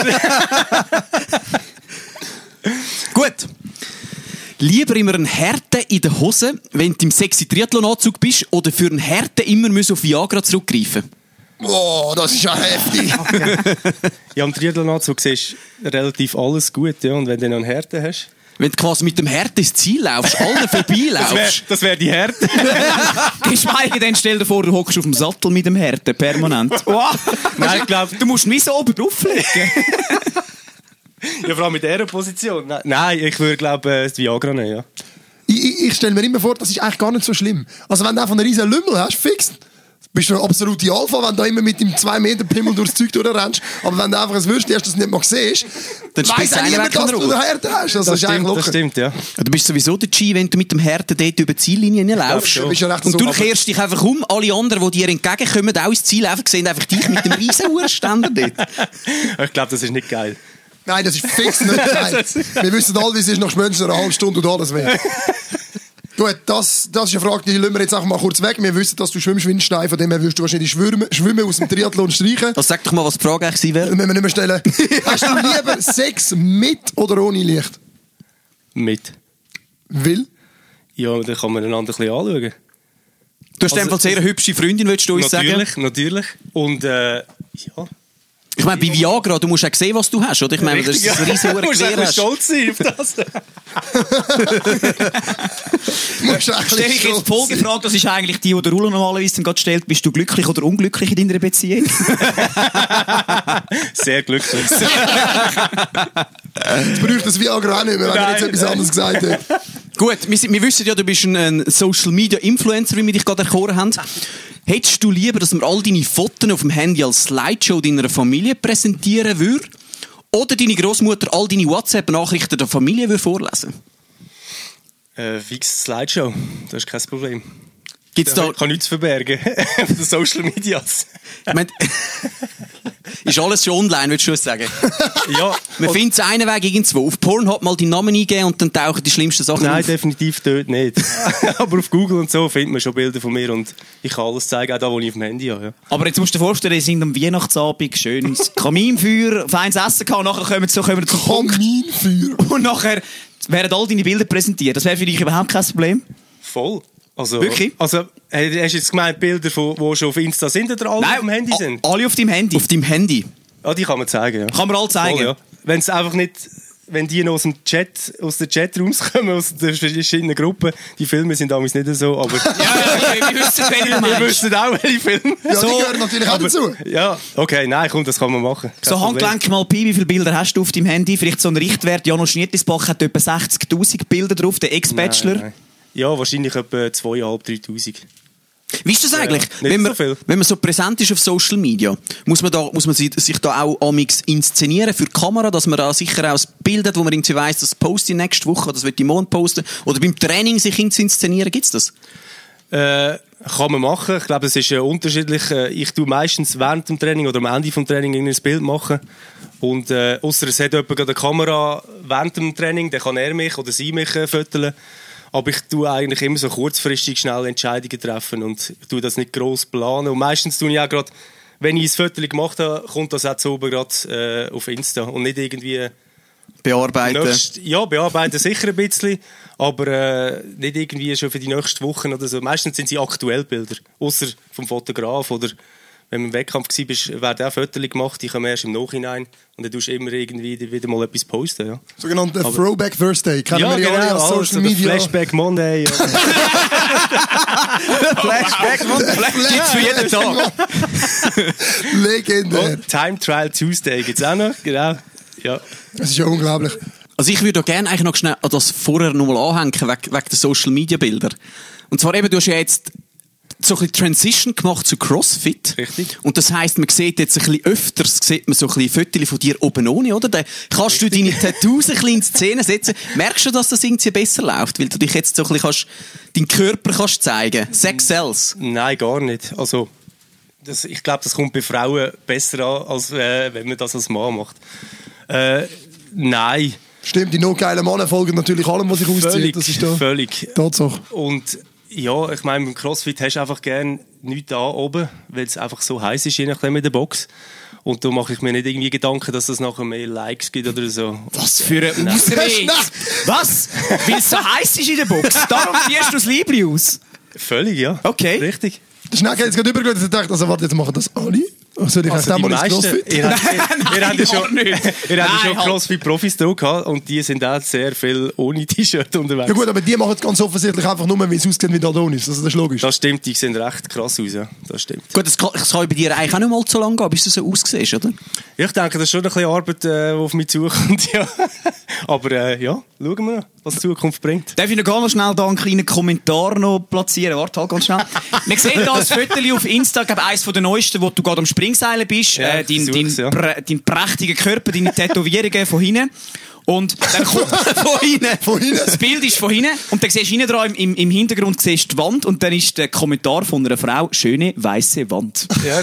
Gut. Lieber immer einen Härte in der Hose, wenn du im sexy Triathlon-Anzug bist, oder für einen Härte immer müssen auf Viagra zurückgreifen? Boah, das ist ja heftig. Ja, im Triathlon-Anzug siehst du relativ alles gut, ja. Und wenn du noch einen Härte hast... Wenn du quasi mit dem Härte ins Ziel laufst, allen vorbeilaufst. Das wär die Härte. Geschweige denn, stell dir vor, du hockst auf dem Sattel mit dem Härte, permanent. Wow. Nein, ich glaube... Du musst mich so oben drauflegen. Ja, vor allem mit dieser Position. Nein, ich würde, glaube das Viagra nehmen, ja. Ich stelle mir immer vor, das ist eigentlich gar nicht so schlimm. Also wenn du einfach einen riesen Lümmel hast, fix, bist du eine absolute Alpha, wenn du immer mit dem 2 Meter Pimmel durchs Zeug durchrennst. Aber wenn du einfach ein Würstchen hast, das nicht mal siehst, Dann weiss spitzt auch einer niemand, weg dass von du der den Härte hast. Also das ist eigentlich das locker. stimmt, ja. Du bist sowieso der G, wenn du mit dem Härte dort über die Ziellinie laufst. Ja, Du bist ja recht Und so, du aber- kehrst dich einfach um. Alle anderen, die dir entgegenkommen, auch ins Ziel laufen, sehen einfach dich mit dem riesen Uhrenständer dort. Ich glaube, das ist nicht geil. Nein, das ist fix nicht geil. Wir wissen alle, wie es ist, nach spätestens einer halben Stunde und alles weh. Gut, das ist eine Frage, die lassen wir jetzt einfach mal kurz weg. Wir wissen, dass du schwimmst wie ein Stein, von dem her wirst du wahrscheinlich Schwimmen aus dem Triathlon streichen. Also sag doch mal, was die Frage eigentlich gewesen wäre. Das müssen wir nicht mehr stellen. Hast du lieber Sex mit oder ohne Licht? Mit. Will? Ja, dann kann man einander ein bisschen anschauen. Du hast einfach sehr eine hübsche Freundin, willst du uns sagen? Natürlich. Und, ja. Ich meine, bei Viagra, du musst auch sehen, was du hast, oder? Ich meine, das ist ein riesen Du musst Gewehr einfach hast. stolz sein auf das. Musst du eigentlich Stell ich jetzt schon die Folgefrage, das ist eigentlich die der Rulo normalerweise dann gerade stellt. Bist du glücklich oder unglücklich in deiner Beziehung? Sehr glücklich. Jetzt bräuchte das Viagra auch nicht mehr, wenn er jetzt etwas anderes gesagt hat. Gut, wir wissen ja, du bist ein Social-Media-Influencer, wie wir dich gerade erkoren haben. Hättest du lieber, dass man all deine Fotos auf dem Handy als Slideshow deiner Familie präsentieren würde? Oder deine Großmutter all deine WhatsApp-Nachrichten der Familie würde vorlesen? Fix Slideshow. Das ist kein Problem. Gibt's da... Ich kann nichts verbergen. Auf den Social Medias. Ich meine, ist alles schon online, würdest du sagen? Ja. Man findet es einen Weg irgendwo. Auf Pornhub mal deinen Namen eingeben und dann tauchen die schlimmsten Sachen Nein, auf. definitiv dort nicht. Aber auf Google und so findet man schon Bilder von mir und ich kann alles zeigen, auch da, wo ich auf dem Handy habe. Ja. Aber jetzt musst du dir vorstellen, ihr sind am Weihnachtsabend schön das Kaminfeuer, feines Essen gehabt, nachher kommen wir zum Punkt. Kaminfeuer. Und nachher werden all deine Bilder präsentiert. Das wäre für dich überhaupt kein Problem. Voll. Also, Wirklich? Also, hast du jetzt gemeint, Bilder, die schon auf Insta sind oder alle auf dem Handy sind? Alle auf deinem Handy. Auf deinem Handy. Ah, die kann man zeigen, ja. Kann man all zeigen? Oh, ja. Wenn es einfach nicht... Wenn die noch aus den Chatrooms kommen, aus den verschiedenen Gruppen, die Filme sind damals nicht so, aber... ja, wir wissen, welche du meinst. Wir wissen auch, welche Filme. Ja, die gehören natürlich auch dazu. Ja, okay, nein, komm, das kann man machen. So, Handgelenk mal Pi, wie viele Bilder hast du auf deinem Handy? Vielleicht so ein Richtwert. Janos Schnietlisbach hat etwa 60'000 Bilder drauf, der Ex-Bachelor. Nein. Ja, wahrscheinlich etwa 2'500, 3'000. Wie ist das eigentlich? Ja, wenn, so viel. wenn man so präsent ist auf Social Media, muss man sich da auch amix inszenieren für die Kamera, dass man da sicher auch das Bild hat, wo man irgendwie weiss, das poste ich nächste Woche, das wird ich morgen posten. Oder beim Training sich inszenieren, gibt's das? Kann man machen. Ich glaube, es ist unterschiedlich. Ich tue meistens während dem Training oder am Ende des Trainings ein Bild machen. Und ausser es hat jemand eine Kamera während dem Training, dann kann er mich oder sie mich fotografieren. Aber ich tue eigentlich immer so kurzfristig schnell Entscheidungen treffen und tue das nicht gross planen. Und meistens tue ich auch gerade, wenn ich ein Foto gemacht habe, kommt das auch zu oben gerade auf Insta und nicht irgendwie... Bearbeiten? Ja, bearbeiten sicher ein bisschen, aber nicht irgendwie schon für die nächsten Wochen oder so. Meistens sind sie aktuelle Bilder, ausser vom Fotograf oder wenn man im Wettkampf war, werden auch Fotos gemacht, die kommen erst im Nachhinein und dann tust du immer irgendwie wieder mal etwas posten. Ja. Sogenannte Throwback Thursday. Kennen Ja, wir ja alle genau, als Social Media. Flashback Monday. Ja. Flashback, Mann. Gibt's für jeden Tag. Legendär. Und Time Trial Tuesday gibt es auch noch. Genau. Ja. Das ist ja unglaublich. Also ich würde gerne eigentlich noch schnell an das vorher nochmal anhängen, wegen der Social Media Bilder. Und zwar eben, du hast ja jetzt so ein bisschen Transition gemacht zu CrossFit. Richtig. Und das heisst, man sieht jetzt ein bisschen öfters, sieht man so ein bisschen Fotos von dir oben ohne, oder? Dann kannst du deine Tattoos ein bisschen in Szene setzen. Merkst du, dass das irgendwie besser läuft? Weil du dich jetzt so ein bisschen deinen Körper kannst zeigen. Sex sells. Nein, gar nicht. Also, ich glaube, das kommt bei Frauen besser an, als wenn man das als Mann macht. Nein. Stimmt, die noch geilen Männer folgen natürlich allem, was sich auszieht. Das ist da völlig. Tatsache. Und ja, ich meine, beim CrossFit hast du einfach gerne nichts da oben, weil es einfach so heiß ist, je nachdem in der Box. Und da mache ich mir nicht irgendwie Gedanken, dass es nachher mehr Likes gibt oder so. Was für eine Ausrede! Was? Weil es so heiß ist in der Box? Darum ziehst du das Liebling aus? Völlig, ja. Okay. Richtig. Der Schnecke hat jetzt gerade übergelegt und dachte, also warte, jetzt machen das alle. Soll ich Also auch die mal ins meisten, CrossFit? ihr habt ja schon Nein, CrossFit-Profis drauf gehabt und die sind auch sehr viel ohne T-Shirt unterwegs. Ja gut, aber die machen es ganz offensichtlich einfach nur, weil es aussieht wie der Adonis. Also das ist logisch. Das stimmt, die sehen recht krass aus, ja. Das stimmt. Gut, das kann bei dir eigentlich auch nicht mal so lange gehen, bis du so aussiehst, oder? Ja, ich denke, das ist schon ein bisschen Arbeit, die auf mich zukommt, ja. Aber ja, schauen wir noch, was die Zukunft bringt. Darf ich noch ganz schnell da einen kleinen Kommentar noch platzieren? Warte, halt ganz schnell. Man sieht da ein Foto auf Insta, ich glaube, eines der neuesten, wo du gerade am Springseilen bist. Ja, dein prächtiger Körper, deine Tätowierungen von hinten. Und dann kommt von hinten. Das Bild ist von hinten. Und dann siehst du hinten dran im Hintergrund siehst die Wand. Und dann ist der Kommentar von einer Frau, schöne, weisse Wand. Ja.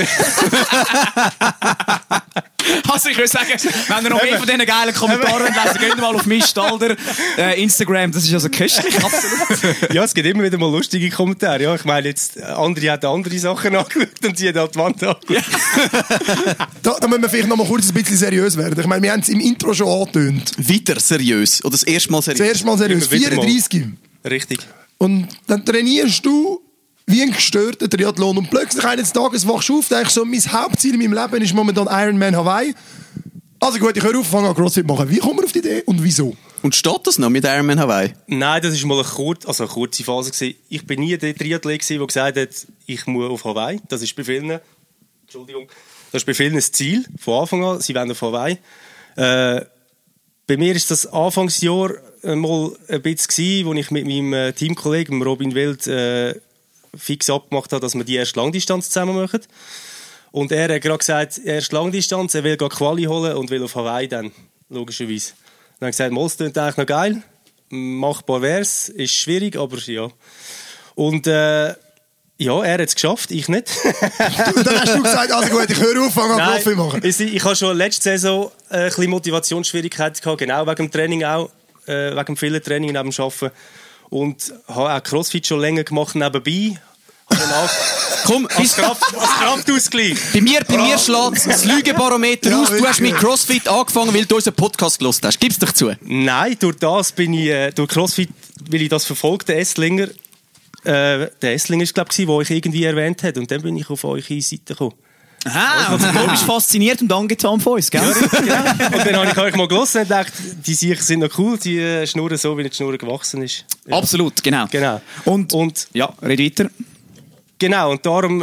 Also ich würde sagen, wenn ihr noch mehr von diesen geilen Kommentaren lesen, geht mal auf Mistalder, Instagram. Das ist also köstlich, absolut. Ja, es gibt immer wieder mal lustige Kommentare. Ja, ich meine, jetzt, andere haben andere Sachen angeschaut und sie hat halt die Wand angeschaut. Da müssen wir vielleicht noch mal kurz ein bisschen seriös werden. Ich meine, wir haben es im Intro schon angetönt. Wieder seriös. Oder das erste Mal seriös? Das erste Mal seriös. Immer wieder mal. 34. Richtig. Und dann trainierst du wie ein gestörter Triathlon. Und plötzlich eines Tages wachst du auf, denkst so, mein Hauptziel in meinem Leben ist momentan Ironman Hawaii. Also gut, ich höre auf, fange an CrossFit machen. Wie kommen wir auf die Idee und wieso? Und steht das noch mit Ironman Hawaii? Nein, das war mal eine kurze Phase gewesen. Ich bin nie der Triathlet, der gesagt hat, ich muss auf Hawaii. Das ist bei vielen, das ist bei vielen ein Ziel, von Anfang an. Sie wollen auf Hawaii. Bei mir ist das Anfangsjahr mal ein bisschen gewesen, wo ich mit meinem Teamkollegen Robin Wild fix abgemacht habe, dass wir die erste Langdistanz zusammen machen. Und er hat gerade gesagt, erste Langdistanz, er will gerade Quali holen und will auf Hawaii dann, logischerweise. Dann habe ich gesagt, das klingt eigentlich noch geil, machbar wär's, ist schwierig, aber ja. Und ja, er hat es geschafft, ich nicht. Dann hast du gesagt, also gut, ich höre auf, fange an CrossFit machen. Ich habe schon letzte Saison ein bisschen Motivationsschwierigkeiten gehabt, genau wegen dem Training auch, wegen dem vielen Training neben dem Arbeiten. Und habe auch CrossFit schon länger gemacht nebenbei. Komm, als Kraftausgleich. Bei mir schlägt das Lügenbarometer Ja, aus. Du hast mit wirklich. CrossFit angefangen, weil du unseren Podcast gehört hast. Gib's dich zu. Nein, durch das bin ich, durch CrossFit, weil ich das verfolgt, der Esslinger war, glaube ich, den ich irgendwie erwähnt habe. Und dann bin ich auf eure Seite gekommen. Aha, also du bist fasziniert und angetan von uns, gell? Ja, und dann habe ich euch mal gehört und gedacht, die Sicher sind noch cool, die schnurren so, wie die Schnurre gewachsen ist. Ja. Absolut, genau. Und ja, red weiter. Genau, und darum,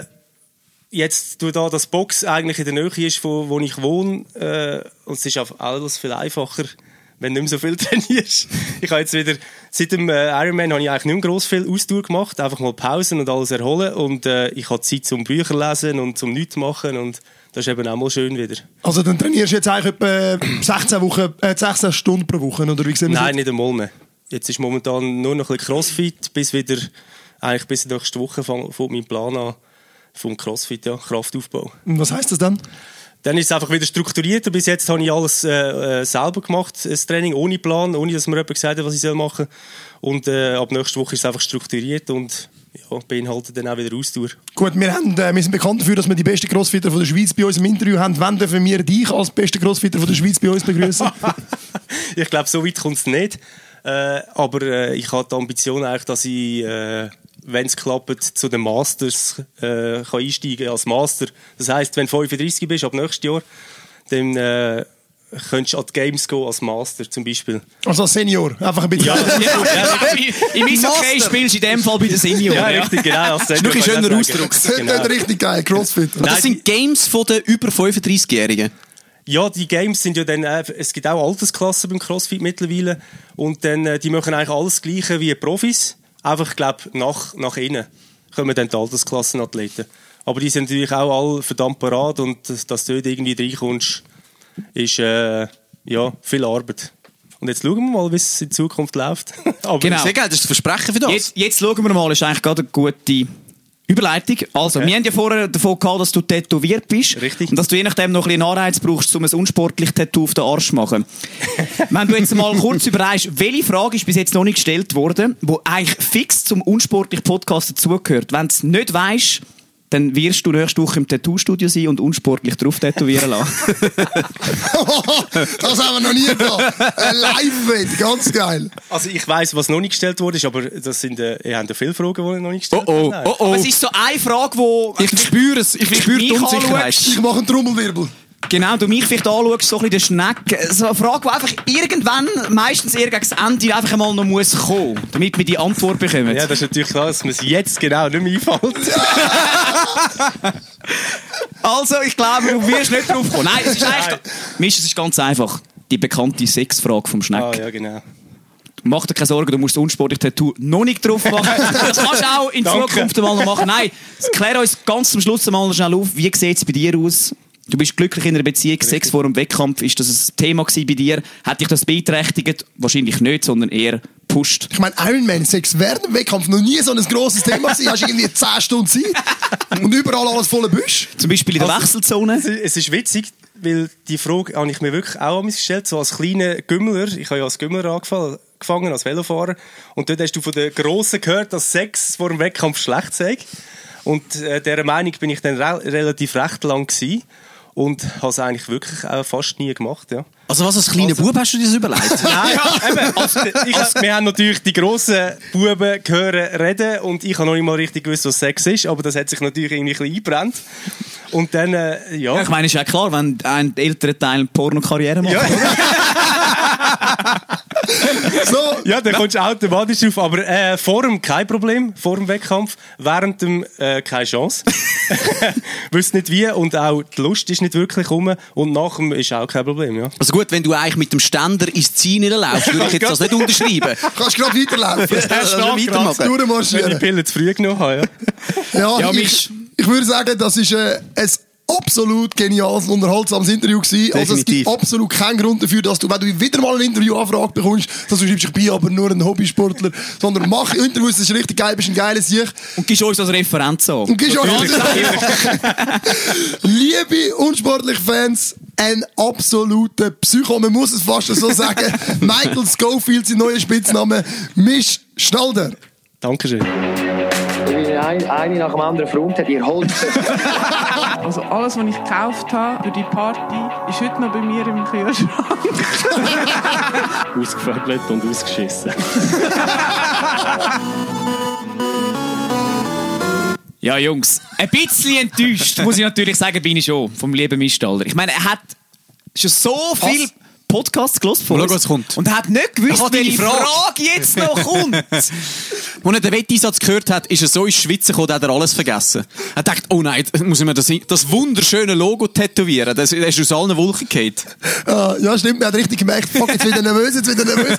jetzt, da das Box eigentlich in der Nähe ist, wo ich wohne, und es ist auch alles viel einfacher, wenn du nicht mehr so viel trainierst. Ich habe jetzt wieder, seit dem Ironman habe ich eigentlich nicht mehr gross viel Ausdauer gemacht, einfach mal Pausen und alles erholen, und ich habe Zeit zum Bücher lesen und zum nichts machen, und das ist eben auch mal schön wieder. Also dann trainierst du jetzt eigentlich etwa 16 Stunden pro Woche, oder wie sehen wir? Nein, nicht einmal mehr. Jetzt ist momentan nur noch ein bisschen Crossfit, bis nächste Woche fängt mein Plan an vom Crossfit, ja, Kraftaufbau. Und was heisst das dann? Dann ist es einfach wieder strukturiert. Bis jetzt habe ich alles selber gemacht, das Training, ohne Plan, ohne dass mir jemand gesagt hat, was ich machen soll. Und ab nächster Woche ist es einfach strukturiert und ja, beinhaltet dann auch wieder Ausdauer. Gut, wir sind bekannt dafür, dass wir die besten Crossfitter von der Schweiz bei uns im Interview haben. Wann dürfen wir dich als besten Crossfitter von der Schweiz bei uns begrüßen? Ich glaube, so weit kommt es nicht. Aber ich habe die Ambition eigentlich, dass ich... wenn es klappt, zu den Masters kann einsteigen als Master. Das heisst, wenn du 35 bist, ab nächstes Jahr, dann könntest du an die Games gehen als Master zum Beispiel. Also als Senior, einfach ein bisschen. Ja, im Eishockey spielst du in dem Fall bei den Senioren. Ja, richtig, genau. Das ist noch ein schöner Ausdruck. Das ist richtig geil, Crossfit. Das sind Games von den über 35-Jährigen. Ja, die Games sind ja dann, es gibt auch Altersklassen beim Crossfit mittlerweile, und dann, die machen eigentlich alles Gleiche wie Profis. Einfach, ich glaube, nach innen kommen dann die Altersklassenathleten. Aber die sind natürlich auch alle verdammt parat, und dass du dort irgendwie reinkommst, ist ja, viel Arbeit. Und jetzt schauen wir mal, wie es in Zukunft läuft. Aber genau. Sehr geil, das ist das Versprechen für das. Jetzt schauen wir mal, ist eigentlich gerade eine gute Überleitung. Also, wir haben ja vorher davon gehabt, dass du tätowiert bist. Richtig. Und dass du je nachdem noch ein bisschen Anreiz brauchst, um ein unsportliches Tattoo auf den Arsch zu machen. Wenn du jetzt mal kurz überreichst, welche Frage ist bis jetzt noch nicht gestellt worden, die eigentlich fix zum unsportlichen Podcast dazugehört? Wenn du es nicht weisst, dann wirst du nächste Woche im Tattoo-Studio sein und unsportlich drauf tätowieren lassen. Das haben wir noch nie gehabt. Ein Live-Wett, ganz geil. Also ich weiss, was noch nicht gestellt wurde, aber das sind, ihr habt ja viele Fragen, die noch nicht gestellt wurden. Aber es ist so eine Frage, wo... Ich spüre es, ich spüre die Unsicherheit. Ich mache einen Trommelwirbel. Genau, du mich vielleicht anschaust, so ein bisschen der Schneck. So eine Frage, die einfach irgendwann, meistens eher gegen das Ende, einfach einmal noch muss kommen, damit wir die Antwort bekommen. Ja, das ist natürlich klar, dass mir es jetzt genau nicht mehr einfällt. Also, ich glaube, du wirst nicht drauf kommen. Nein, es ist eigentlich... Misch, es ist ganz einfach. Die bekannte Sexfrage vom Schneck. Ah, ja, genau. Mach dir keine Sorgen, du musst das unsportliche Tattoo noch nicht drauf machen. Das kannst du auch in Zukunft mal noch machen. Nein, klär uns ganz zum Schluss mal schnell auf. Wie sieht es bei dir aus? Du bist glücklich in einer Beziehung, Sex vor dem Wettkampf. Ist das ein Thema gewesen bei dir? Hat dich das beeinträchtigt? Wahrscheinlich nicht, sondern eher gepusht. Ich meine, Ironman-Sex während dem Wettkampf noch nie so ein grosses Thema gewesen. Hast irgendwie 10 Stunden Zeit und überall alles voller Büsch. Zum Beispiel in der Wechselzone. Es ist witzig, weil die Frage habe ich mir wirklich auch an mich gestellt. So als kleiner Gümmler, ich habe ja als Gümmler angefangen, als Velofahrer. Und dort hast du von den Grossen gehört, dass Sex vor dem Wettkampf schlecht sei. Und dieser Meinung bin ich dann relativ recht lang gewesen. Und habe es eigentlich wirklich auch fast nie gemacht, ja. Also was, als kleiner Bub hast du dir das überlegt? Nein, eben. Wir haben natürlich die grossen Buben hören reden und ich habe noch nicht mal richtig gewusst, was Sex ist, aber das hat sich natürlich irgendwie ein bisschen eingebrannt. Und dann, ja. Ich meine, ist ja klar, wenn ein älterer Teil eine Pornokarriere macht. Ja. So. Ja, dann kommst du automatisch drauf. Aber vor dem kein Problem, vor dem Wettkampf. Während dem keine Chance. Wüsste nicht wie und auch die Lust ist nicht wirklich rum. Und nach dem ist auch kein Problem, ja. Also gut, wenn du eigentlich mit dem Ständer ins Ziel laufst, würde ich jetzt das nicht unterschreiben. Kannst gerade weiterlaufen. Weitermachen. Durchmarschieren. Wenn ich die Pille zu früh genommen habe, ja. Ja, ich würde sagen, das ist ein absolut geniales und unterhaltsames Interview gewesen. Also es gibt absolut keinen Grund dafür, dass du, wenn du wieder mal eine Interviewanfrage bekommst, dass du schreibst, ich bin aber nur ein Hobbysportler, sondern mach Interviews, das ist richtig geil, bist ein geiler Sieg. Und gibst uns als Referenz an. Und gibst uns Liebe unsportliche Fans, ein absoluter Psycho, man muss es fast so sagen. Michael Scofield, sein neuer Spitzname, Misch Schnalder. Dankeschön. Eine nach dem anderen Front hat ihr Holz. Also alles, was ich gekauft habe für die Party, ist heute noch bei mir im Kühlschrank. Ausgevögelt und ausgeschissen. Ja, Jungs, ein bisschen enttäuscht, muss ich natürlich sagen, bin ich schon, vom lieben Mistalder. Ich meine, er hat schon so viel Podcasts gehört von uns. Schau, was kommt. Und er hat nicht gewusst, welche Frage jetzt noch kommt. Als er den Wetteinsatz gehört hat, ist er so ins Schwitzen gekommen, hat er alles vergessen. Er dachte, oh nein, muss ich mir das wunderschöne Logo tätowieren. Das ist aus allen Wolken gefallen. Ja, stimmt, man hat richtig gemerkt, fuck, jetzt wieder nervös. Noch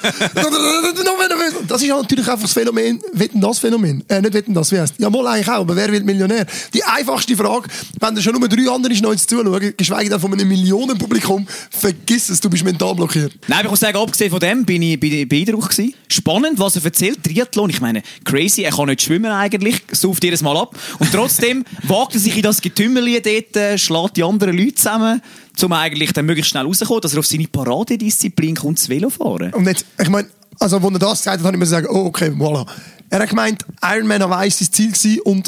mehr nervös. Das ist ja natürlich einfach das Phänomen, Wetten, das Phänomen. Nicht Wetten, das, wie heisst? Ja, mal eigentlich auch, aber wer wird Millionär? Die einfachste Frage, wenn da schon nur 3 andere Schnäuze zuschauen, geschweige denn von einem Millionenpublikum, vergiss es, du bist mental blockiert. Nein, aber ich muss sagen, abgesehen von dem bin ich beeindruckt gewesen. Spannend, was er erzählt, Triathlon. Ich meine, crazy, er kann nicht schwimmen eigentlich, sauft jedes Mal ab. Und trotzdem wagt er sich in das Getümmeli dort, schlägt die anderen Leute zusammen, um eigentlich dann möglichst schnell rauszukommen, dass er auf seine Paradedisziplin kommt, das Velofahren. Und jetzt, ich meine, also, als er das gesagt hat, habe ich mir gesagt, oh, okay, voilà. Er hat gemeint, Ironman Hawaii war sein Ziel gewesen und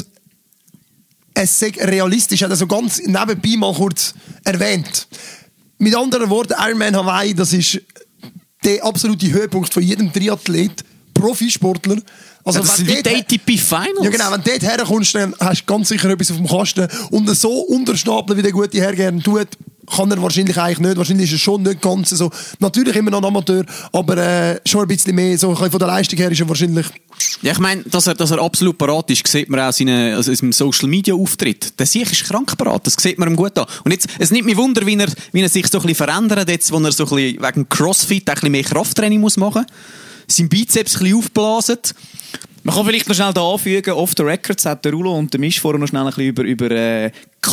es sei realistisch, hat er so ganz nebenbei mal kurz erwähnt. Mit anderen Worten, Ironman Hawaii, das ist der absolute Höhepunkt von jedem Triathlet, Profisportler. Also, das sind wie die ATP Finals. Ja, genau. Wenn du dort herkommst, dann hast du ganz sicher etwas auf dem Kasten. Und so unterstapeln, wie der gute Herr gerne tut, kann er wahrscheinlich eigentlich nicht. Wahrscheinlich ist er schon nicht ganz so. Natürlich immer noch ein Amateur, aber schon ein bisschen mehr. So von der Leistung her ist er wahrscheinlich. Ja, ich meine, dass er absolut parat ist, sieht man auch in seinem Social-Media-Auftritt. Der Sieg ist krank parat, das sieht man ihm gut an. Und jetzt, es nimmt mich Wunder, wie er sich so ein bisschen verändert, jetzt, wo er so ein bisschen wegen Crossfit ein bisschen mehr Krafttraining muss machen muss. Sein Bizeps ein bisschen aufblasen. Man kann vielleicht noch schnell da anfügen, off the records hat der Rulo und der Misch vorher noch schnell ein bisschen über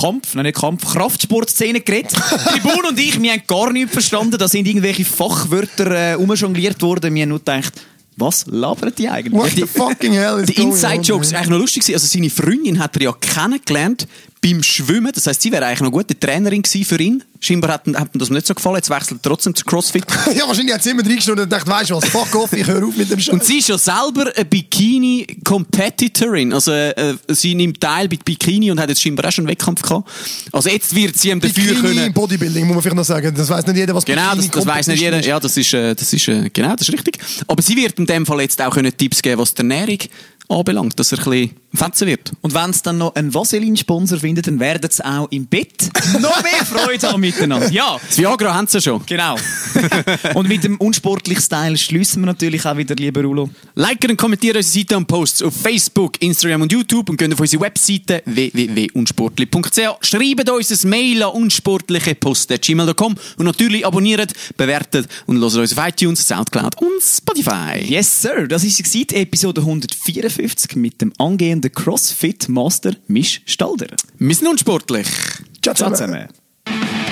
Kraftsportszene geredet. Tribun und ich, wir haben gar nichts verstanden, da sind irgendwelche Fachwörter umjongliert worden. Wir haben nur gedacht, was labert die eigentlich? What the fucking hell is die Inside-Jokes waren eigentlich noch lustig. Also seine Freundin hat er ja kennengelernt beim Schwimmen. Das heisst, sie wäre eigentlich noch eine gute Trainerin gewesen für ihn. Scheinbar hat ihm das nicht so gefallen. Jetzt wechselt er trotzdem zu CrossFit. Ja, wahrscheinlich hat sie immer reingeschaut und gedacht, weisst du was, fuck off, ich höre auf mit dem Scheiß. Und sie ist ja selber eine Bikini-Competitorin. Also, sie nimmt teil bei Bikini und hat jetzt scheinbar auch schon einen Wettkampf gehabt. Also, jetzt wird sie ihm dafür Bikini können. Bodybuilding, muss man vielleicht noch sagen. Das weiss nicht jeder, was Genau, Bikini das weiss nicht jeder. Ja, das ist richtig. Aber sie wird in dem Fall jetzt auch Tipps geben, was die Ernährung anbelangt, dass er ein bisschen fetzen wird. Und wenn es dann noch einen Vaseline-Sponsor findet, dann werden sie auch im Bett noch mehr Freude haben miteinander. Ja. Das Viagra haben sie schon. Genau. Und mit dem unsportlichen Style schliessen wir natürlich auch wieder, lieber Rulo. Liken und kommentieren unsere Seite und Posts auf Facebook, Instagram und YouTube und gehen auf unsere Webseite www.unsportlich.ch. Schreibt uns ein Mail an unsportliche@gmail.com und natürlich abonniert, bewertet und hört uns auf iTunes, Soundcloud und Spotify. Yes, sir. Das war die Episode 154 mit dem angehenden CrossFit-Master Misch Stalder. Wir sind unsportlich. Ciao zusammen.